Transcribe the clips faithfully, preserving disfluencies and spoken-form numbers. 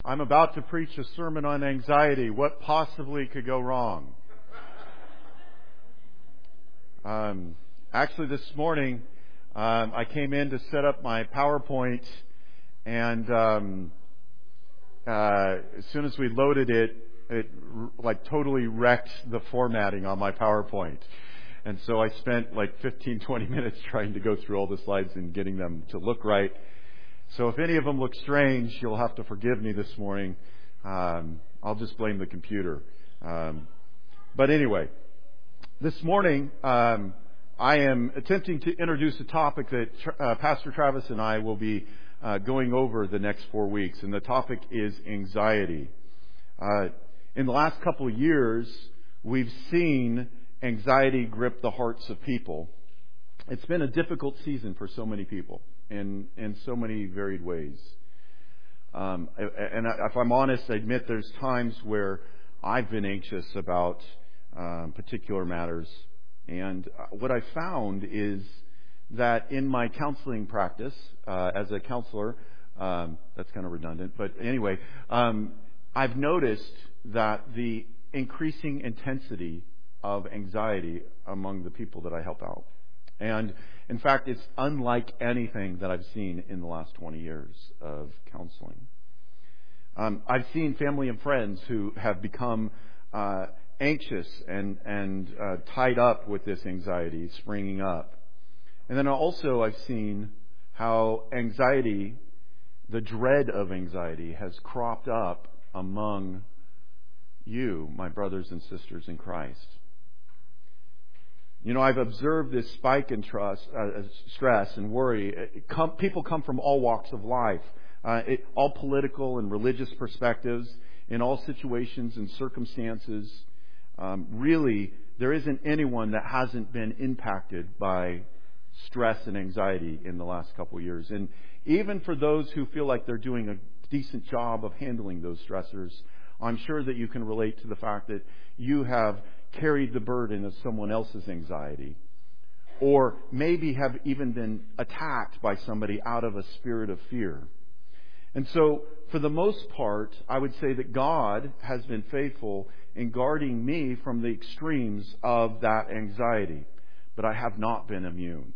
I'm about to preach a sermon on anxiety. What possibly could go wrong? Um, actually, this morning, um, I came in to set up my PowerPoint, and um, uh, as soon as we loaded it, it like totally wrecked the formatting on my PowerPoint. And so I spent like fifteen, twenty minutes trying to go through all the slides and getting them to look right. So if any of them look strange, you'll have to forgive me this morning. Um, I'll just blame the computer. Um, but anyway, this morning um, I am attempting to introduce a topic that uh, Pastor Travis and I will be uh, going over the next four weeks. And the topic is anxiety. Uh, in the last couple of years, we've seen anxiety grip the hearts of people. It's been a difficult season for so many people in in so many varied ways. Um, and if I'm honest, I admit there's times where I've been anxious about um, particular matters. And what I found is that in my counseling practice, uh, as a counselor, um, that's kind of redundant, but anyway, um, I've noticed that the increasing intensity of anxiety among the people that I help out. And in fact, it's unlike anything that I've seen in the last twenty years of counseling. Um, I've seen family and friends who have become uh, anxious and, and uh, tied up with this anxiety springing up. And then also I've seen how anxiety, the dread of anxiety, has cropped up among you, my brothers and sisters in Christ. You know, I've observed this spike in trust, uh, stress and worry. It come, people come from all walks of life, uh, it, all political and religious perspectives, in all situations and circumstances. Um, really, there isn't anyone that hasn't been impacted by stress and anxiety in the last couple of years. And even for those who feel like they're doing a decent job of handling those stressors, I'm sure that you can relate to the fact that you have carried the burden of someone else's anxiety, or maybe have even been attacked by somebody out of a spirit of fear. And so, for the most part, I would say that God has been faithful in guarding me from the extremes of that anxiety, but I have not been immune.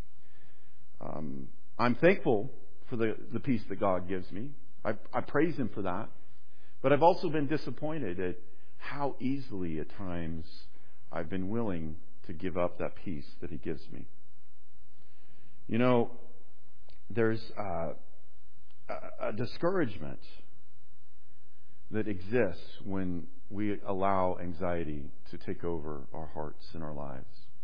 Um, I'm thankful for the, the peace that God gives me. I, I praise Him for that. But I've also been disappointed at how easily at times I've been willing to give up that peace that He gives me. You know, there's uh, a, a discouragement that exists when we allow anxiety to take over our hearts and our lives.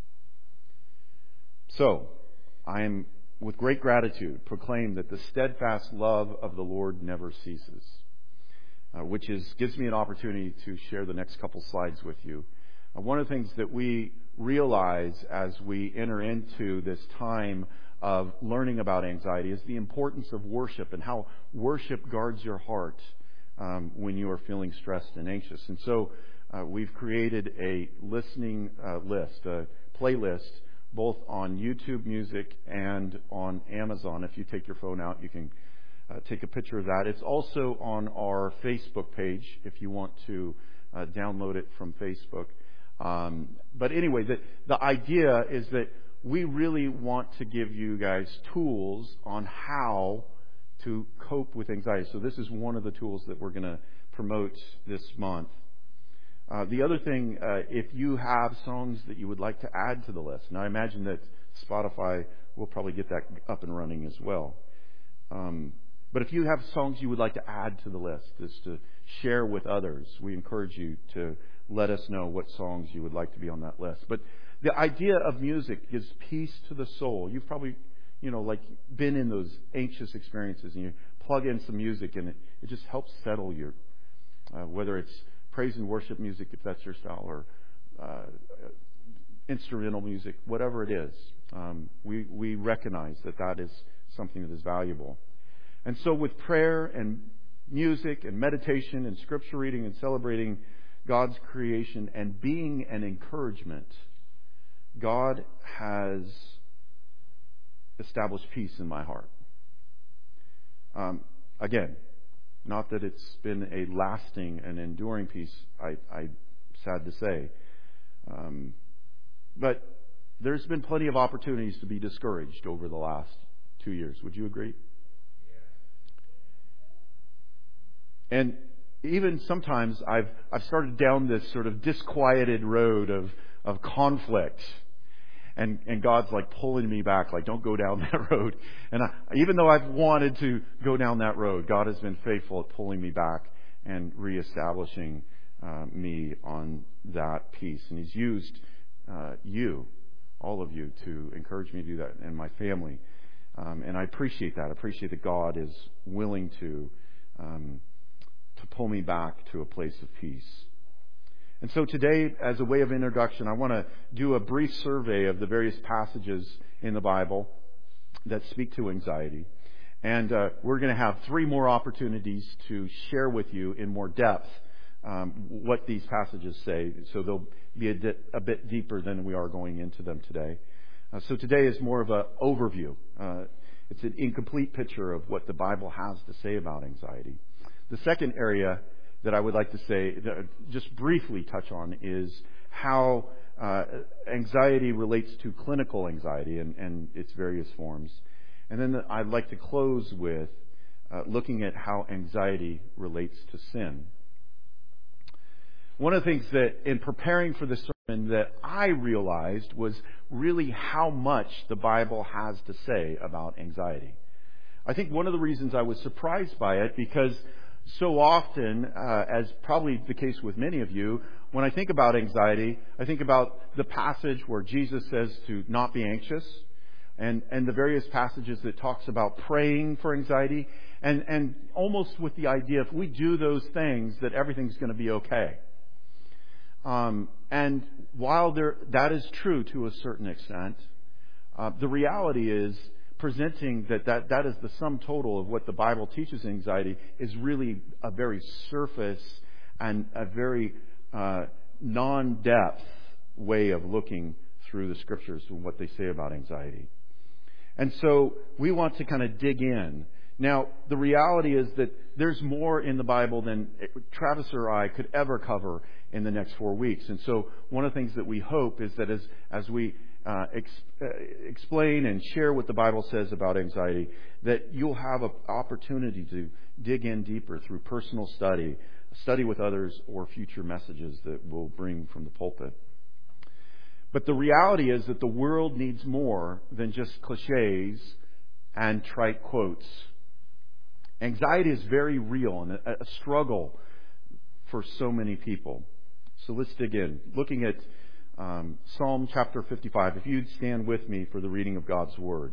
So, I am, with great gratitude, proclaim that the steadfast love of the Lord never ceases. Uh, which is gives me an opportunity to share the next couple slides with you. Uh, one of the things that we realize as we enter into this time of learning about anxiety is the importance of worship and how worship guards your heart um, when you are feeling stressed and anxious. And so uh, we've created a listening uh, list, a playlist, both on YouTube Music and on Amazon. If you take your phone out, you can Uh, take a picture of that. It's also on our Facebook page if you want to uh, download it from Facebook. Um, but anyway, the, the idea is that we really want to give you guys tools on how to cope with anxiety. So this is one of the tools that we're going to promote this month. Uh, the other thing, uh, if you have songs that you would like to add to the list, and I imagine that Spotify will probably get that up and running as well. Um, But if you have songs you would like to add to the list, just to share with others, we encourage you to let us know what songs you would like to be on that list. But the idea of music gives peace to the soul. You've probably, you know, like been in those anxious experiences, and you plug in some music, and it, it just helps settle your, uh, whether it's praise and worship music, if that's your style, or uh, instrumental music, whatever it is. Um, we we recognize that that is something that is valuable. And so with prayer and music and meditation and scripture reading and celebrating God's creation and being an encouragement, God has established peace in my heart. Um, again, Not that it's been a lasting and enduring peace, I, I sad to say. Um, but there's been plenty of opportunities to be discouraged over the last two years. Would you agree? And even sometimes I've I've started down this sort of disquieted road of of conflict. And and God's like pulling me back, like, don't go down that road. And I, even though I've wanted to go down that road, God has been faithful at pulling me back and reestablishing uh, me on that peace. And He's used uh, you, all of you, to encourage me to do that, and my family. Um, and I appreciate that. I appreciate that God is willing to um, to pull me back to a place of peace. And so today, as a way of introduction, I want to do a brief survey of the various passages in the Bible that speak to anxiety. And uh, we're going to have three more opportunities to share with you in more depth um, what these passages say. So they'll be a, di- a bit deeper than we are going into them today. Uh, so today is more of an overview. Uh, it's an incomplete picture of what the Bible has to say about anxiety. The second area that I would like to say, just briefly touch on, is how uh, anxiety relates to clinical anxiety and, and its various forms. And then I'd like to close with uh, looking at how anxiety relates to sin. One of the things that, in preparing for this sermon, that I realized was really how much the Bible has to say about anxiety. I think one of the reasons I was surprised by it, because so often, uh, as probably the case with many of you, when I think about anxiety, I think about the passage where Jesus says to not be anxious, and, and the various passages that talks about praying for anxiety, and, and almost with the idea if we do those things that everything's going to be okay. Um, and while there, that is true to a certain extent, uh, the reality is presenting that, that that is the sum total of what the Bible teaches anxiety is really a very surface and a very uh, non-depth way of looking through the Scriptures and what they say about anxiety. And so we want to kind of dig in. Now, the reality is that there's more in the Bible than Travis or I could ever cover in the next four weeks. And so one of the things that we hope is that as, as we uh, ex, uh, explain and share what the Bible says about anxiety, that you'll have an opportunity to dig in deeper through personal study, study with others, or future messages that we'll bring from the pulpit. But the reality is that the world needs more than just cliches and trite quotes. Anxiety is very real and a, a struggle for so many people. So let's dig in. Looking at um, Psalm chapter fifty-five. If you'd stand with me for the reading of God's Word.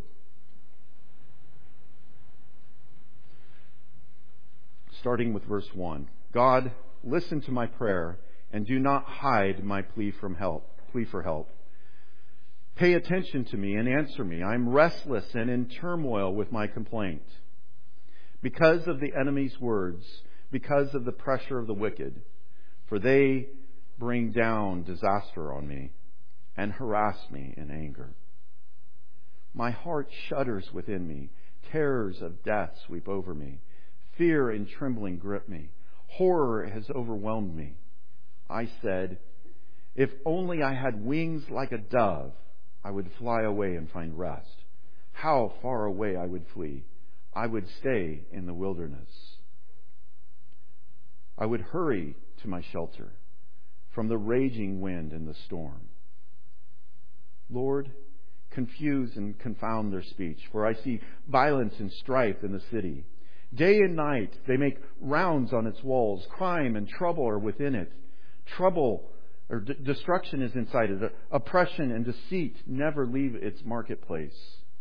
Starting with verse one. God, listen to my prayer and do not hide my plea from help. Plea for help. Pay attention to me and answer me. I'm restless and in turmoil with my complaint. Because of the enemy's words, because of the pressure of the wicked, for they bring down disaster on me and harass me in anger. My heart shudders within me. Terrors of death sweep over me. Fear and trembling grip me. Horror has overwhelmed me. I said, if only I had wings like a dove, I would fly away and find rest. How far away I would flee. I would stay in the wilderness. I would hurry to my shelter from the raging wind and the storm. Lord, confuse and confound their speech, for I see violence and strife in the city. Day and night they make rounds on its walls. Crime and trouble are within it. Trouble or d- destruction is inside it. Oppression and deceit never leave its marketplace.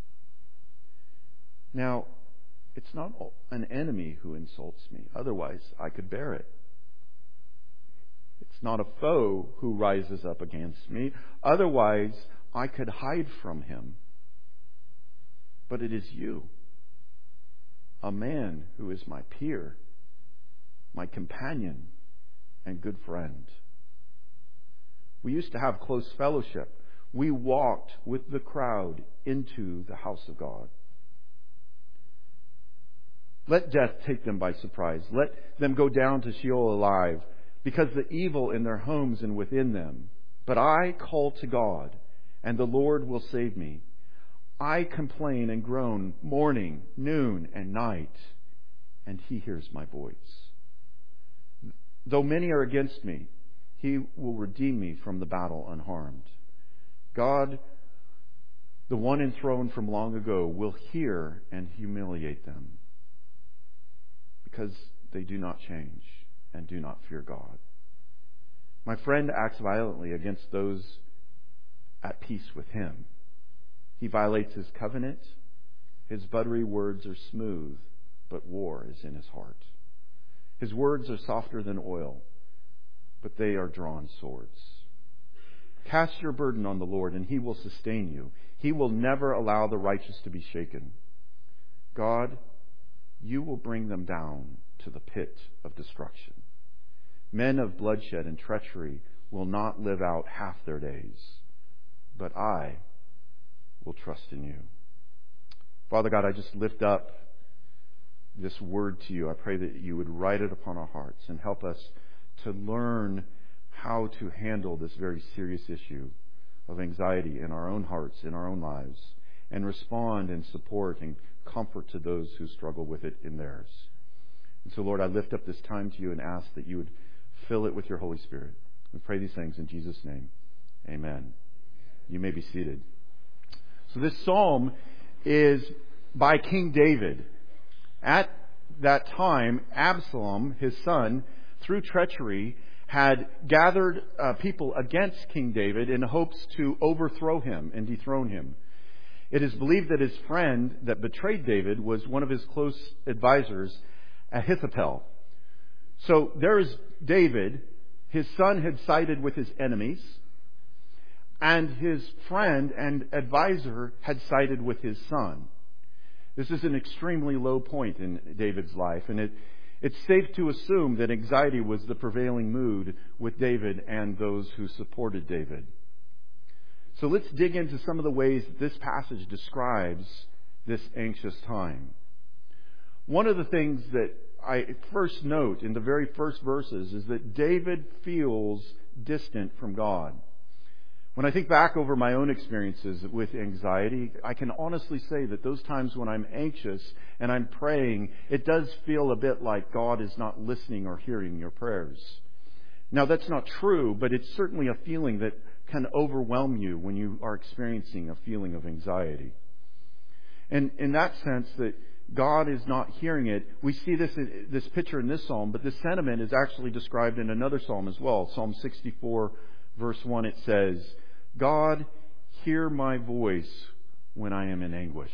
Now, it's not an enemy who insults me. Otherwise, I could bear it. It's not a foe who rises up against me. Otherwise, I could hide from him. But it is you, a man who is my peer, my companion, and good friend. We used to have close fellowship. We walked with the crowd into the house of God. Let death take them by surprise. Let them go down to Sheol alive, because the evil in their homes and within them. But I call to God, and the Lord will save me. I complain and groan morning, noon, and night, and He hears my voice. Though many are against me, He will redeem me from the battle unharmed. God, the one enthroned from long ago, will hear and humiliate them, because they do not change and do not fear God. My friend acts violently against those at peace with him. He violates his covenant. His buttery words are smooth, but war is in his heart. His words are softer than oil, but they are drawn swords. Cast your burden on the Lord, and He will sustain you. He will never allow the righteous to be shaken. God, You will bring them down to the pit of destruction. Men of bloodshed and treachery will not live out half their days, but I will trust in You. Father God, I just lift up this word to You. I pray that You would write it upon our hearts and help us to learn how to handle this very serious issue of anxiety in our own hearts, in our own lives, and respond and support and comfort to those who struggle with it in theirs. And so, Lord, I lift up this time to You and ask that You would fill it with Your Holy Spirit. We pray these things in Jesus' name. Amen. You may be seated. So this psalm is by King David. At that time, Absalom, his son, through treachery, had gathered uh, people against King David in hopes to overthrow him and dethrone him. It is believed that his friend that betrayed David was one of his close advisors, Ahithophel. So there is David. His son had sided with his enemies, and his friend and advisor had sided with his son. This is an extremely low point in David's life, and it, it's safe to assume that anxiety was the prevailing mood with David and those who supported David. So let's dig into some of the ways that this passage describes this anxious time. One of the things that I first note in the very first verses is that David feels distant from God. When I think back over my own experiences with anxiety, I can honestly say that those times when I'm anxious and I'm praying, it does feel a bit like God is not listening or hearing your prayers. Now, that's not true, but it's certainly a feeling that can overwhelm you when you are experiencing a feeling of anxiety. And in that sense, that God is not hearing it, we see this this picture in this psalm, but this sentiment is actually described in another psalm as well. Psalm sixty-four, verse one, it says, God, hear my voice when I am in anguish.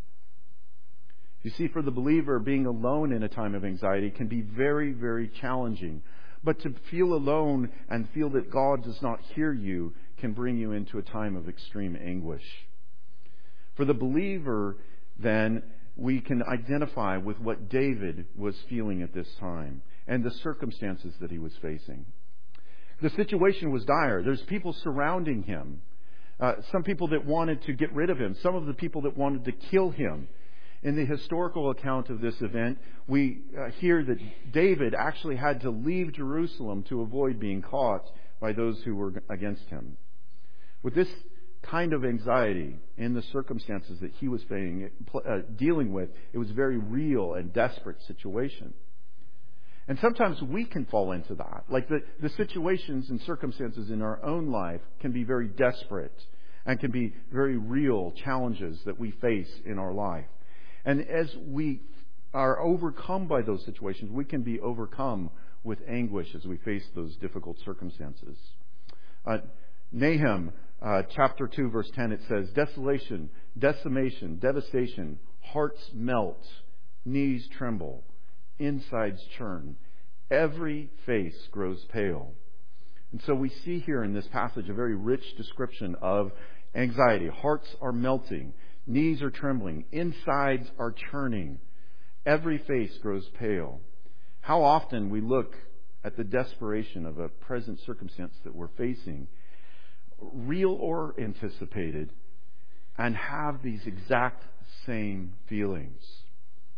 You see, for the believer, being alone in a time of anxiety can be very, very challenging. But to feel alone and feel that God does not hear you can bring you into a time of extreme anguish. For the believer, then, we can identify with what David was feeling at this time and the circumstances that he was facing. The situation was dire. There's people surrounding him. Uh, some people that wanted to get rid of him. Some of the people that wanted to kill him. In the historical account of this event, we uh, hear that David actually had to leave Jerusalem to avoid being caught by those who were against him. With this kind of anxiety in the circumstances that he was facing, uh, dealing with, it was a very real and desperate situation. And sometimes we can fall into that. Like the, the situations and circumstances in our own life can be very desperate and can be very real challenges that we face in our life. And as we are overcome by those situations, we can be overcome with anguish as we face those difficult circumstances. Uh, Nahum uh, chapter two, verse ten, it says, desolation, decimation, devastation, hearts melt, knees tremble, insides churn, every face grows pale. And so we see here in this passage a very rich description of anxiety. Hearts are melting, knees are trembling, insides are churning, every face grows pale. How often we look at the desperation of a present circumstance that we're facing, real or anticipated, and have these exact same feelings.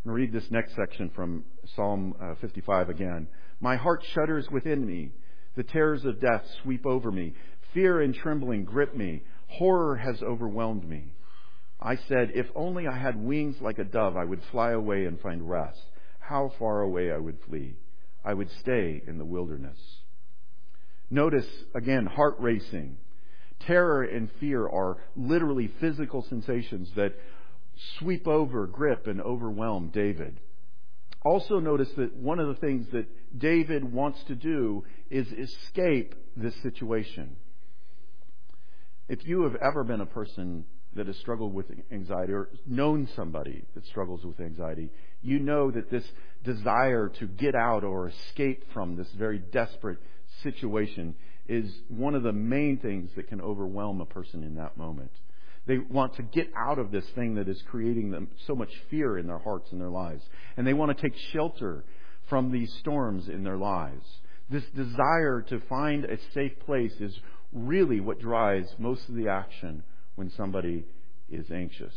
I'm going to read this next section from Psalm uh, fifty-five again. My heart shudders within me. The terrors of death sweep over me. Fear and trembling grip me. Horror has overwhelmed me. I said, if only I had wings like a dove, I would fly away and find rest. How far away I would flee. I would stay in the wilderness. Notice, again, heart racing. Terror and fear are literally physical sensations that sweep over, grip, and overwhelm David. Also notice that one of the things that David wants to do is escape this situation. If you have ever been a person that has struggled with anxiety or known somebody that struggles with anxiety, you know that this desire to get out or escape from this very desperate situation is one of the main things that can overwhelm a person in that moment. They want to get out of this thing that is creating them so much fear in their hearts and their lives. And they want to take shelter from these storms in their lives. This desire to find a safe place is really what drives most of the action when somebody is anxious.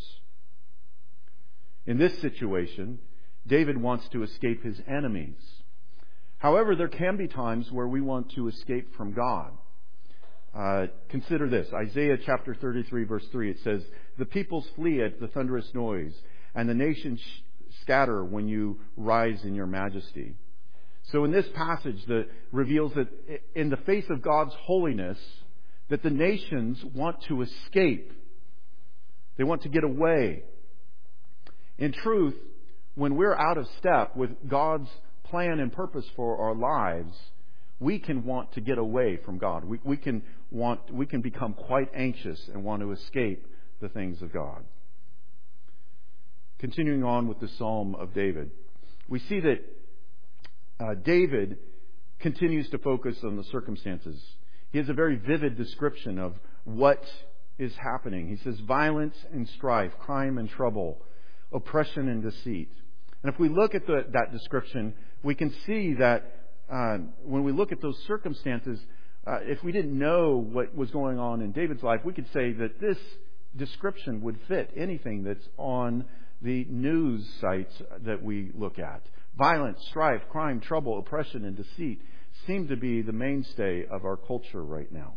In this situation, David wants to escape his enemies. However, there can be times where we want to escape from God. Uh, consider this. Isaiah chapter thirty-three, verse three, it says, the peoples flee at the thunderous noise, and the nations scatter when you rise in your majesty. So in this passage that reveals that in the face of God's holiness, that the nations want to escape. They want to get away. In truth, when we're out of step with God's plan and purpose for our lives, we can want to get away from God. We, we can want, we can become quite anxious and want to escape the things of God. Continuing on with the Psalm of David, we see that uh, David continues to focus on the circumstances. He has a very vivid description of what is happening. He says, violence and strife, crime and trouble, oppression and deceit. And if we look at the, that description, we can see that uh, when we look at those circumstances, uh, if we didn't know what was going on in David's life, we could say that this description would fit anything that's on the news sites that we look at. Violence, strife, crime, trouble, oppression, and deceit seem to be the mainstay of our culture right now.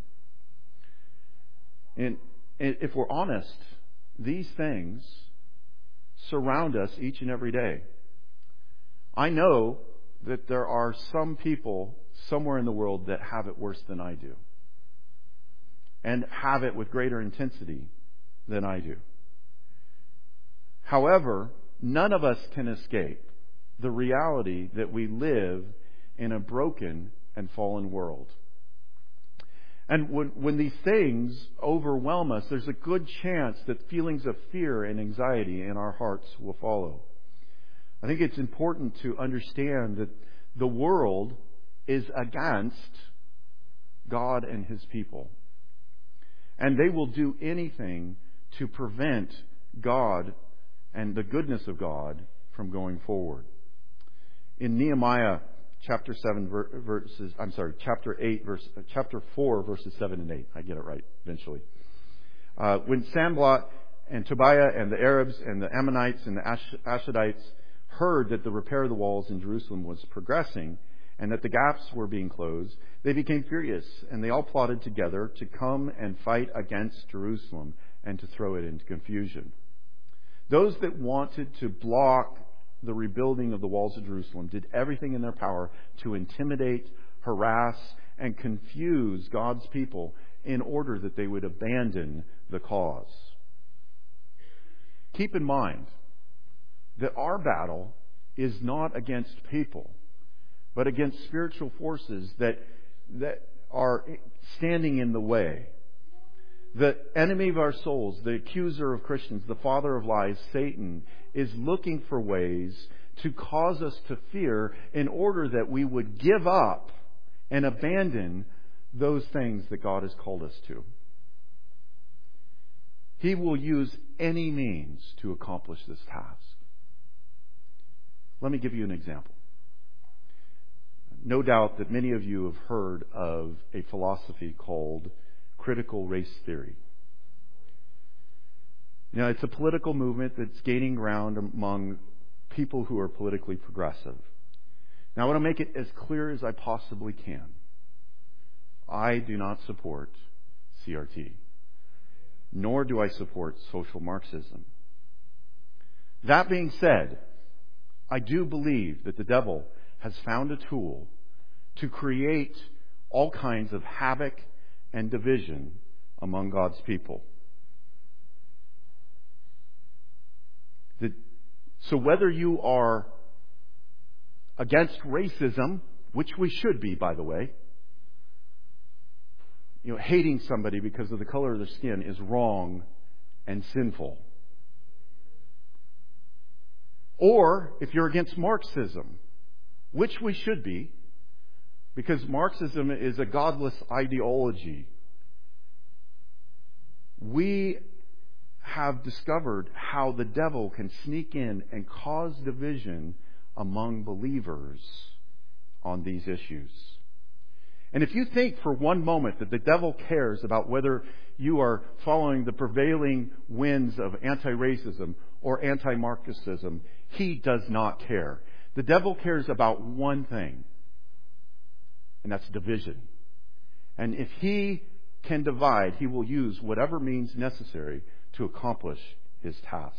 And if we're honest, these things surround us each and every day. I know that there are some people somewhere in the world that have it worse than I do, and have it with greater intensity than I do. However, none of us can escape the reality that we live in a broken and fallen world. And when, when these things overwhelm us, there's a good chance that feelings of fear and anxiety in our hearts will follow. I think it's important to understand that the world is against God and His people. And they will do anything to prevent God and the goodness of God from going forward. In Nehemiah chapter seven verses, I'm sorry, chapter eight verse, chapter four verses seven and eight. I get it right eventually. Uh, when Sanballat and Tobiah and the Arabs and the Ammonites and the Ash- Ashdodites heard that the repair of the walls in Jerusalem was progressing and that the gaps were being closed, they became furious, and they all plotted together to come and fight against Jerusalem and to throw it into confusion. Those that wanted to block the rebuilding of the walls of Jerusalem did everything in their power to intimidate, harass, and confuse God's people in order that they would abandon the cause. Keep in mind that our battle is not against people, but against spiritual forces that, that are standing in the way. The enemy of our souls, the accuser of Christians, the father of lies, Satan, is looking for ways to cause us to fear in order that we would give up and abandon those things that God has called us to. He will use any means to accomplish this task. Let me give you an example. No doubt that many of you have heard of a philosophy called critical race theory. Now, it's a political movement that's gaining ground among people who are politically progressive. Now, I want to make it as clear as I possibly can. I do not support C R T, nor do I support social Marxism. That being said, I do believe that the devil has found a tool to create all kinds of havoc and division among God's people. The, so whether you are against racism, which we should be, by the way, you know, hating somebody because of the color of their skin is wrong and sinful. Or if you're against Marxism, which we should be, because Marxism is a godless ideology. We have discovered how the devil can sneak in and cause division among believers on these issues. And if you think for one moment that the devil cares about whether you are following the prevailing winds of anti-racism or anti-Marxism, he does not care. The devil cares about one thing, and that's division. And if he can divide, he will use whatever means necessary to accomplish his task.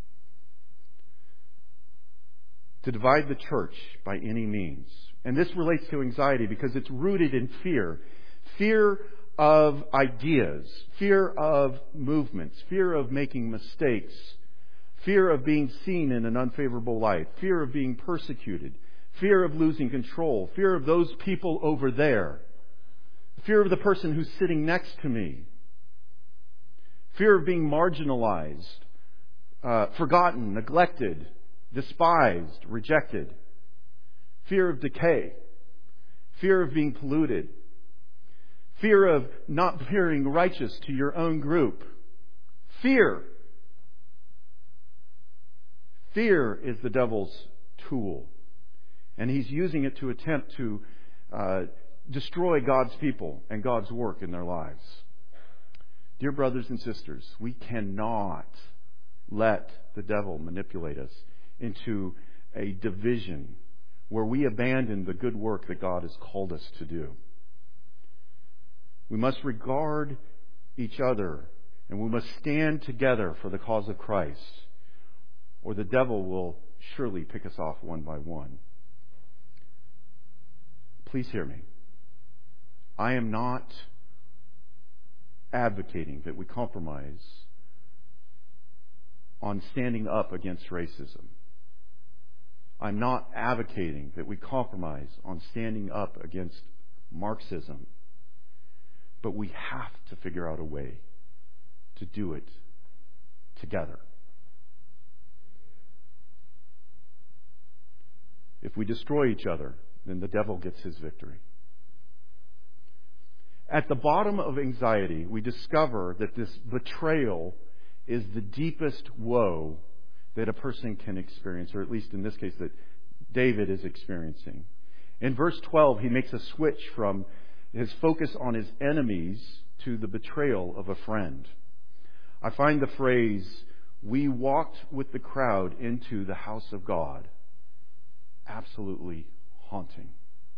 To divide the church by any means. And this relates to anxiety because it's rooted in fear. Fear of ideas, fear of movements, fear of making mistakes, fear of being seen in an unfavorable light, fear of being persecuted, fear of losing control, fear of those people over there, fear of the person who's sitting next to me, fear of being marginalized, uh, forgotten, neglected, despised, rejected, fear of decay, fear of being polluted, fear of not appearing righteous to your own group. Fear. Fear is the devil's tool. And he's using it to attempt to uh, destroy God's people and God's work in their lives. Dear brothers and sisters, we cannot let the devil manipulate us into a division where we abandon the good work that God has called us to do. We must regard each other and we must stand together for the cause of Christ, or the devil will surely pick us off one by one. Please hear me. I am not advocating that we compromise on standing up against racism. I'm not advocating that we compromise on standing up against Marxism. But we have to figure out a way to do it together. If we destroy each other, then the devil gets his victory. At the bottom of anxiety, we discover that this betrayal is the deepest woe that a person can experience, or at least in this case that David is experiencing. In verse twelve, he makes a switch from his focus on his enemies to the betrayal of a friend. I find the phrase, "we walked with the crowd into the house of God," absolutely haunting.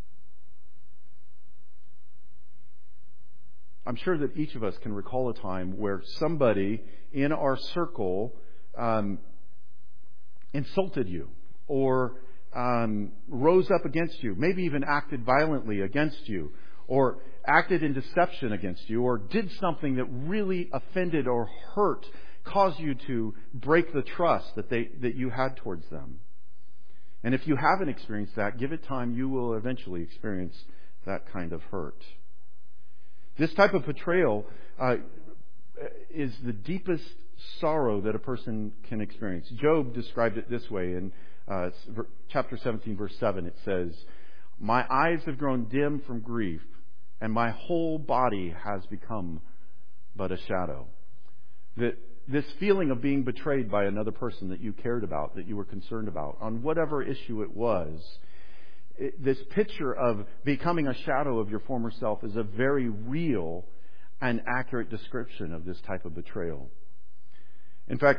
I'm sure that each of us can recall a time where somebody in our circle um, insulted you or um, rose up against you, maybe even acted violently against you, or acted in deception against you, or did something that really offended or hurt, caused you to break the trust that they that you had towards them. And if you haven't experienced that, give it time, you will eventually experience that kind of hurt. This type of betrayal uh, is the deepest sorrow that a person can experience. Job described it this way in uh, chapter seventeen, verse seven. It says, "My eyes have grown dim from grief, and my whole body has become but a shadow." That this feeling of being betrayed by another person that you cared about, that you were concerned about, on whatever issue it was, it, this picture of becoming a shadow of your former self is a very real and accurate description of this type of betrayal. In fact,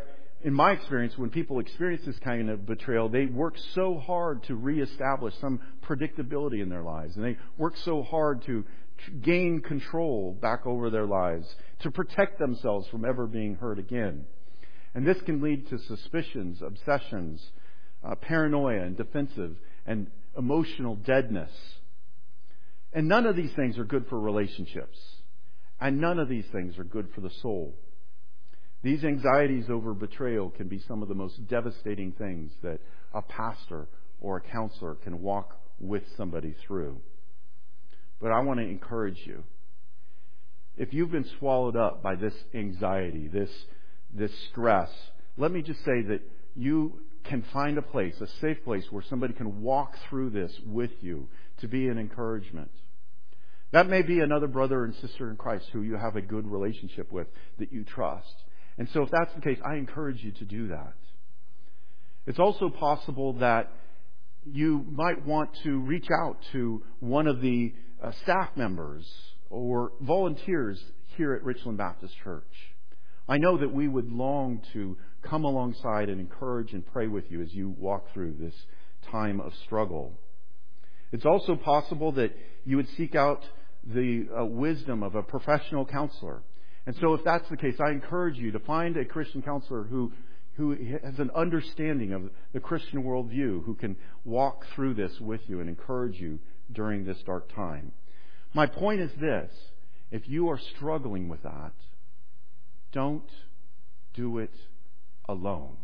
in my experience, when people experience this kind of betrayal, they work so hard to reestablish some predictability in their lives. And they work so hard to gain control back over their lives, to protect themselves from ever being hurt again. And this can lead to suspicions, obsessions, uh, paranoia, and defensive and emotional deadness. And none of these things are good for relationships. And none of these things are good for the soul. These anxieties over betrayal can be some of the most devastating things that a pastor or a counselor can walk with somebody through. But I want to encourage you. If you've been swallowed up by this anxiety, this, this stress, let me just say that you can find a place, a safe place where somebody can walk through this with you to be an encouragement. That may be another brother and sister in Christ who you have a good relationship with, that you trust. And so if that's the case, I encourage you to do that. It's also possible that you might want to reach out to one of the uh, staff members or volunteers here at Richland Baptist Church. I know that we would long to come alongside and encourage and pray with you as you walk through this time of struggle. It's also possible that you would seek out the uh, wisdom of a professional counselor. And so if that's the case, I encourage you to find a Christian counselor who, who has an understanding of the Christian worldview, who can walk through this with you and encourage you during this dark time. My point is this: if you are struggling with that, don't do it alone.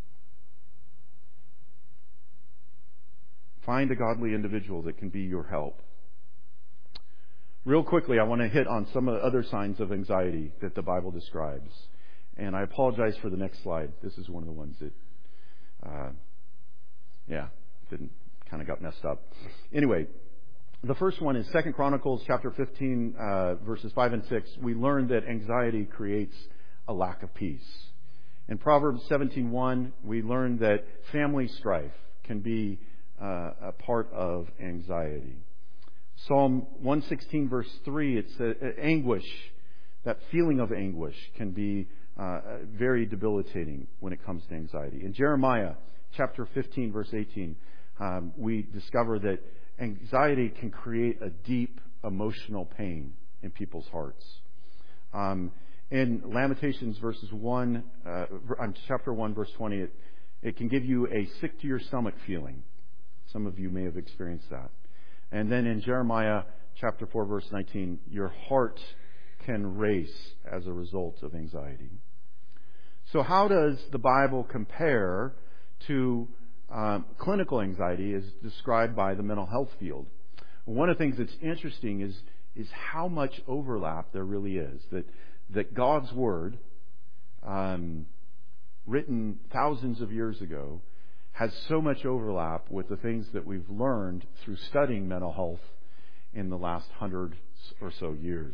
Find a godly individual that can be your help. Real quickly, I want to hit on some of the other signs of anxiety that the Bible describes. And I apologize for the next slide. This is one of the ones that, uh, yeah, didn't kind of got messed up. Anyway, the first one is Second Chronicles chapter fifteen, uh, verses five and six. We learned that anxiety creates a lack of peace. In Proverbs seventeen one, we learned that family strife can be uh, a part of anxiety. Psalm one sixteen verse three, it's uh, anguish. That feeling of anguish can be uh, very debilitating when it comes to anxiety. In Jeremiah chapter fifteen verse eighteen, um, we discover that anxiety can create a deep emotional pain in people's hearts. Um, in Lamentations verses one, uh, chapter one verse twenty, it, it can give you a sick to your stomach feeling. Some of you may have experienced that. And then in Jeremiah chapter four, verse nineteen, your heart can race as a result of anxiety. So how does the Bible compare to um, clinical anxiety as described by the mental health field? One of the things that's interesting is, is how much overlap there really is. That, that God's Word, um, written thousands of years ago, has so much overlap with the things that we've learned through studying mental health in the last hundred or so years.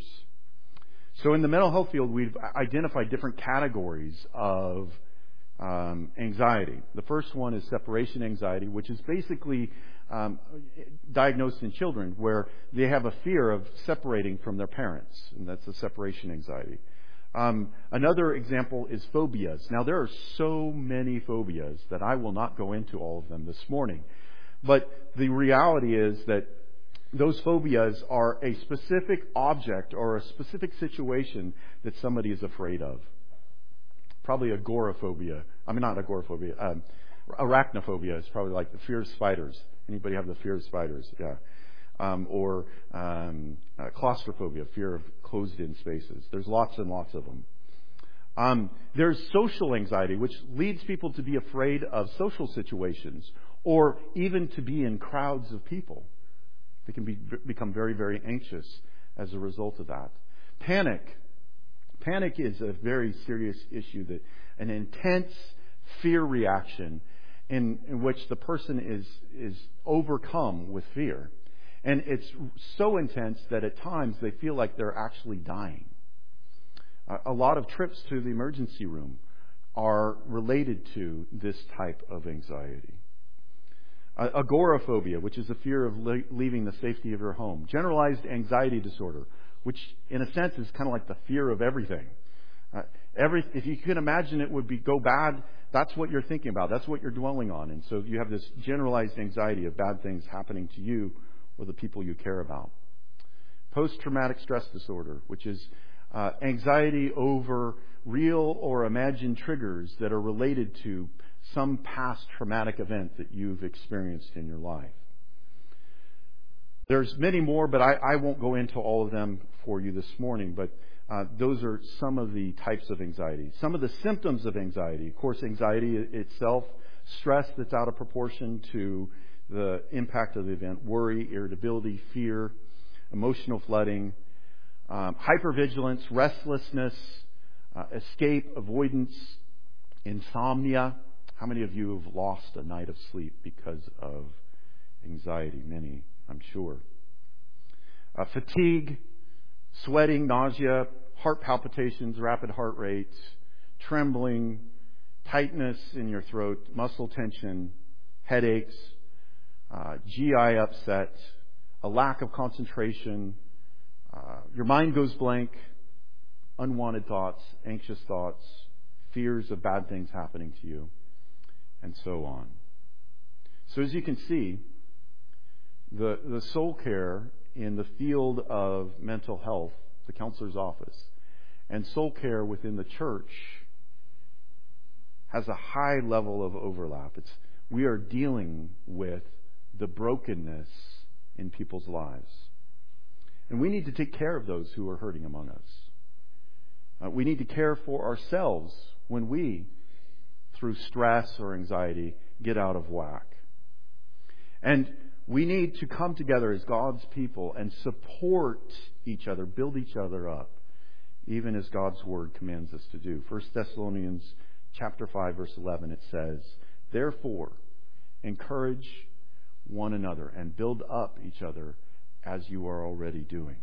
So in the mental health field, we've identified different categories of um, anxiety. The first one is separation anxiety, which is basically um, diagnosed in children where they have a fear of separating from their parents, and that's a separation anxiety. Um, another example is phobias. Now, there are so many phobias that I will not go into all of them this morning. But the reality is that those phobias are a specific object or a specific situation that somebody is afraid of. Probably agoraphobia. I mean, not agoraphobia. Um, arachnophobia is probably like the fear of spiders. Anybody have the fear of spiders? Yeah. Um, or um, uh, claustrophobia, fear of closed-in spaces. There's lots and lots of them. Um, there's social anxiety, which leads people to be afraid of social situations or even to be in crowds of people. They can be, become very, very anxious as a result of that. Panic. Panic is a very serious issue, that an intense fear reaction in, in which the person is, is overcome with fear. And it's so intense that at times they feel like they're actually dying. A lot of trips to the emergency room are related to this type of anxiety. Agoraphobia, which is a fear of le- leaving the safety of your home. Generalized anxiety disorder, which in a sense is kind of like the fear of everything. Uh, every, if you can imagine it would be go bad, that's what you're thinking about. That's what you're dwelling on. And so you have this generalized anxiety of bad things happening to you or the people you care about. Post-traumatic stress disorder, which is uh, anxiety over real or imagined triggers that are related to some past traumatic event that you've experienced in your life. There's many more, but I, I won't go into all of them for you this morning, but uh, those are some of the types of anxiety. Some of the symptoms of anxiety. Of course, anxiety itself, stress that's out of proportion to the impact of the event, worry, irritability, fear, emotional flooding, um, hypervigilance, restlessness, uh, escape, avoidance, insomnia. How many of you have lost a night of sleep because of anxiety? Many, I'm sure. Uh, fatigue, sweating, nausea, heart palpitations, rapid heart rates, trembling, tightness in your throat, muscle tension, headaches, uh, G I upset, a lack of concentration, uh, your mind goes blank, unwanted thoughts, anxious thoughts, fears of bad things happening to you, and so on. So as you can see, the, the soul care in the field of mental health, the counselor's office, and soul care within the church has a high level of overlap. It's, we are dealing with the brokenness in people's lives. And we need to take care of those who are hurting among us. Uh, we need to care for ourselves when we, through stress or anxiety, get out of whack. And we need to come together as God's people and support each other, build each other up, even as God's Word commands us to do. First Thessalonians chapter five, verse eleven, it says, "Therefore, encourage one another and build up each other as you are already doing."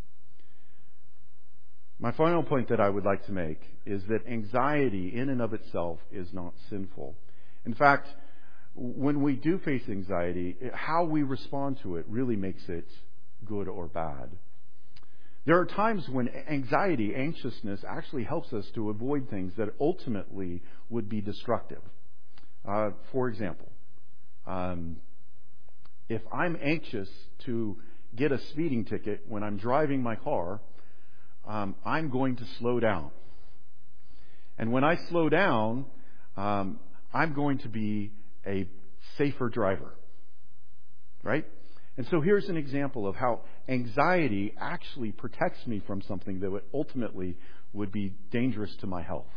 My final point that I would like to make is that anxiety in and of itself is not sinful. In fact, when we do face anxiety, how we respond to it really makes it good or bad. There are times when anxiety, anxiousness, actually helps us to avoid things that ultimately would be destructive. Uh, for example, um, if I'm anxious to get a speeding ticket when I'm driving my car, um, I'm going to slow down. And when I slow down, um, I'm going to be a safer driver. Right? And so here's an example of how anxiety actually protects me from something that would ultimately would be dangerous to my health.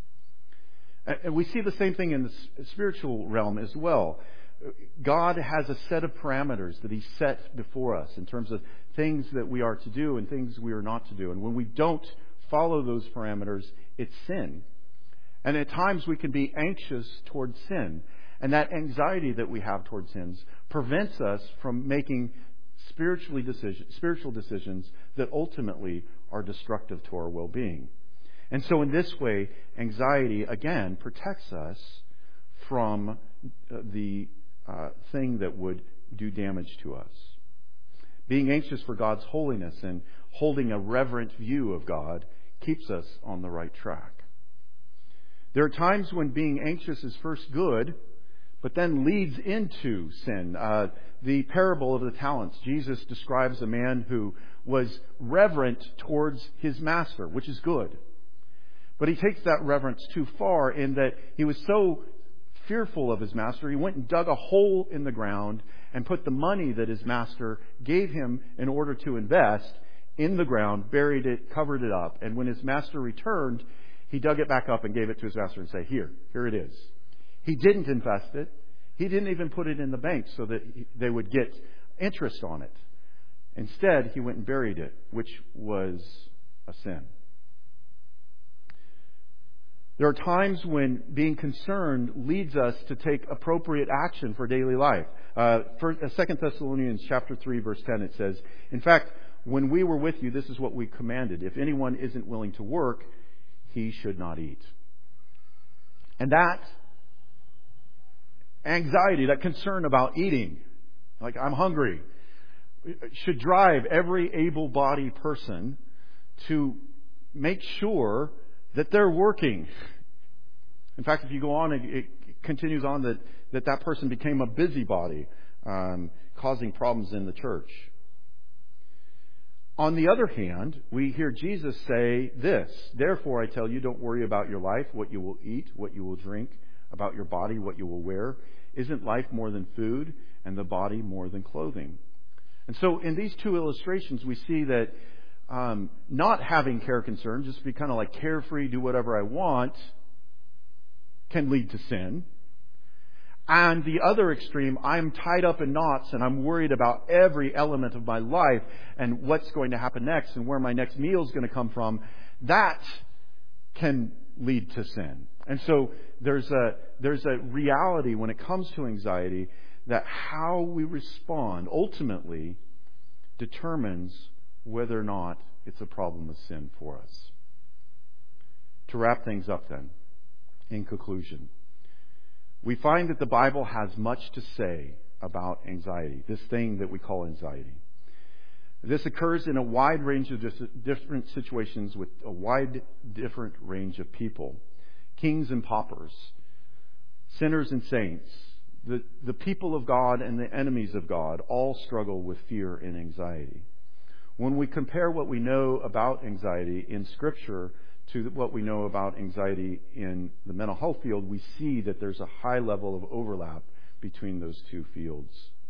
And we see the same thing in the spiritual realm as well. God has a set of parameters that He set before us in terms of things that we are to do and things we are not to do. And when we don't follow those parameters, it's sin. And at times we can be anxious towards sin. And that anxiety that we have towards sins prevents us from making spiritually decision, spiritual decisions that ultimately are destructive to our well-being. And so in this way, anxiety, again, protects us from the uh, thing that would do damage to us. Being anxious for God's holiness and holding a reverent view of God keeps us on the right track. There are times when being anxious is first good, but then leads into sin. Uh, the parable of the talents, Jesus describes a man who was reverent towards his master, which is good. But he takes that reverence too far in that he was so fearful of his master, he went and dug a hole in the ground and put the money that his master gave him in order to invest in the ground, buried it, covered it up. And when his master returned, he dug it back up and gave it to his master and said, here, here it is. He didn't invest it. He didn't even put it in the bank so that they would get interest on it. Instead, he went and buried it, which was a sin. There are times when being concerned leads us to take appropriate action for daily life. Uh, for, uh, Second Thessalonians chapter three, verse ten, it says, "In fact, when we were with you, this is what we commanded. If anyone isn't willing to work, he should not eat." And that anxiety, that concern about eating, like I'm hungry, should drive every able-bodied person to make sure that they're working. In fact, if you go on, it, it continues on that, that that person became a busybody, um, causing problems in the church. On the other hand, we hear Jesus say this, "Therefore I tell you, don't worry about your life, what you will eat, what you will drink, about your body, what you will wear. Isn't life more than food, and the body more than clothing?" And so in these two illustrations, we see that um, not having care concern, just be kind of like carefree, do whatever I want, can lead to sin. And the other extreme, I'm tied up in knots and I'm worried about every element of my life and what's going to happen next and where my next meal is going to come from. That can lead to sin. And so there's a there's a reality when it comes to anxiety that how we respond ultimately determines whether or not it's a problem of sin for us. To wrap things up then, in conclusion, we find that the Bible has much to say about anxiety, this thing that we call anxiety. This occurs in a wide range of different situations with a wide different range of people. Kings and paupers, sinners and saints, the, the people of God and the enemies of God all struggle with fear and anxiety. When we compare what we know about anxiety in Scripture to what we know about anxiety in the mental health field, we see that there's a high level of overlap between those two fields.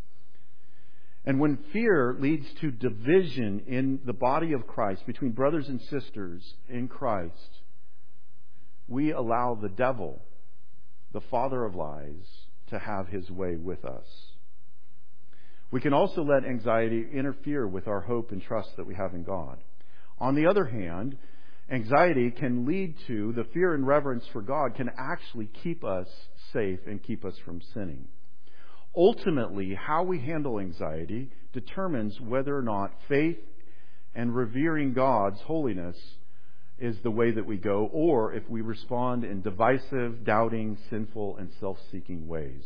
And when fear leads to division in the body of Christ, between brothers and sisters in Christ, we allow the devil, the father of lies, to have his way with us. We can also let anxiety interfere with our hope and trust that we have in God. On the other hand, anxiety can lead to, the fear and reverence for God can actually keep us safe and keep us from sinning. Ultimately, how we handle anxiety determines whether or not faith and revering God's holiness is the way that we go, or if we respond in divisive, doubting, sinful, and self-seeking ways.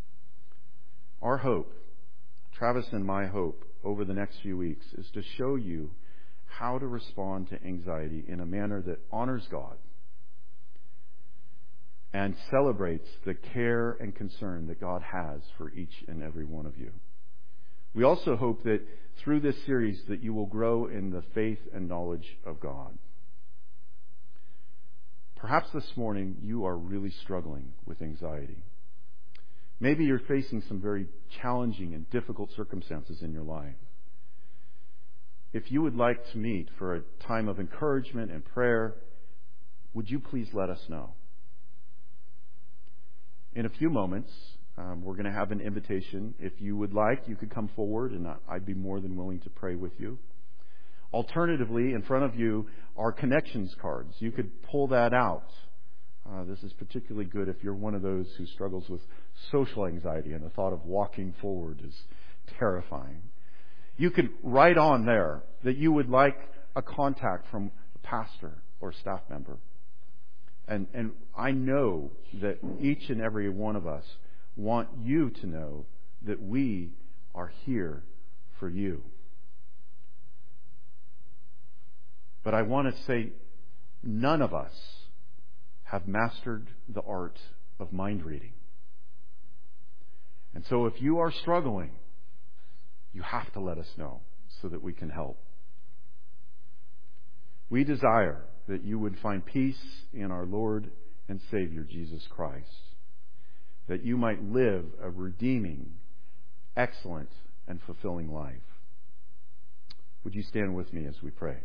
Our hope, Travis and my hope, over the next few weeks is to show you how to respond to anxiety in a manner that honors God and celebrates the care and concern that God has for each and every one of you. We also hope that through this series that you will grow in the faith and knowledge of God. Perhaps this morning you are really struggling with anxiety. Maybe you're facing some very challenging and difficult circumstances in your life. If you would like to meet for a time of encouragement and prayer, would you please let us know? In a few moments, um, we're going to have an invitation. If you would like, you could come forward and I'd be more than willing to pray with you. Alternatively, in front of you are connections cards. You could pull that out. Uh, this is particularly good if you're one of those who struggles with social anxiety and the thought of walking forward is terrifying. You could write on there that you would like a contact from a pastor or staff member. And, and I know that each and every one of us want you to know that we are here for you. But I want to say none of us have mastered the art of mind reading. And so if you are struggling, you have to let us know so that we can help. We desire that you would find peace in our Lord and Savior, Jesus Christ, that you might live a redeeming, excellent, and fulfilling life. Would you stand with me as we pray?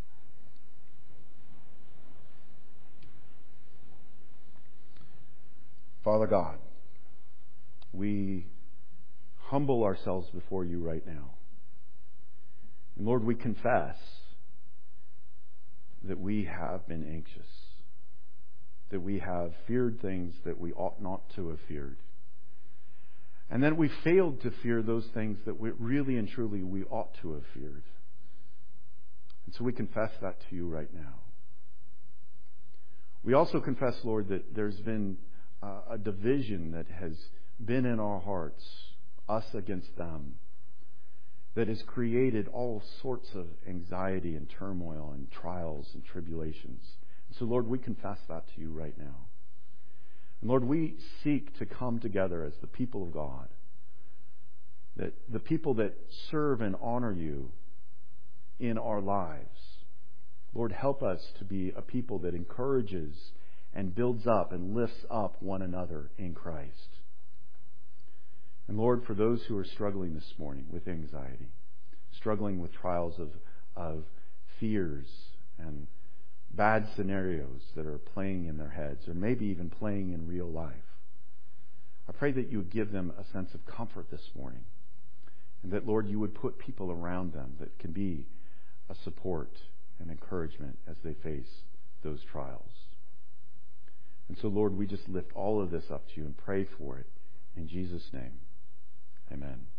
Father God, we humble ourselves before you right now. And Lord, we confess that we have been anxious, that we have feared things that we ought not to have feared, and that we failed to fear those things that we really and truly we ought to have feared. And so we confess that to you right now. We also confess, Lord, that there's been uh, a division that has been in our hearts, us against them, that has created all sorts of anxiety and turmoil and trials and tribulations So, Lord, we confess that to you right now. And Lord, we seek to come together as the people of God, that the people that serve and honor you in our lives. Lord, help us to be a people that encourages and builds up and lifts up one another in Christ. And Lord, for those who are struggling this morning with anxiety, struggling with trials of, of fears and bad scenarios that are playing in their heads, or maybe even playing in real life, I pray that you would give them a sense of comfort this morning. And that, Lord, you would put people around them that can be a support and encouragement as they face those trials. And so, Lord, we just lift all of this up to you and pray for it. In Jesus' name, amen.